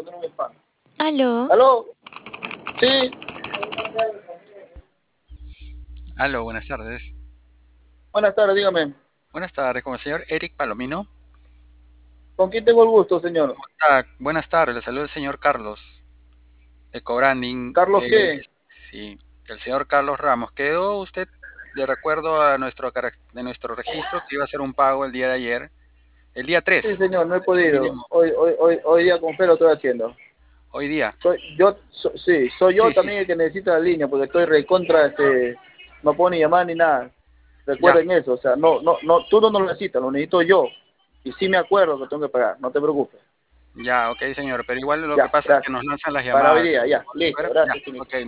no me pagan. Aló, ¿Aló? Sí. Aló, buenas tardes. Buenas tardes, dígame. Buenas tardes, con el señor Eric Palomino. ¿Con quién tengo el gusto, señor? Buenas tardes, le saluda el señor Carlos de Cobranding. ¿Carlos qué? Sí, el señor Carlos Ramos. ¿Quedó usted de recuerdo a de nuestro registro que iba a hacer un pago el día de ayer? El día Sí, 3, señor, no he el podido. mínimo. Hoy día con fe lo estoy haciendo. Hoy día. Soy yo Sí, sí, también el que necesita la línea, porque estoy recontra, no puedo ni llamar ni nada. ya. Recuerden eso, o sea, tú no lo necesitas, lo necesito yo. Y sí me acuerdo que tengo que pagar, no te preocupes. Ya, ok, señor. Pero igual lo que Ya, pasa es que gracias. nos lanzan las Para hoy llamadas. día, ya, Como si listo, fuera. Ya, gracias, Chinito. ok.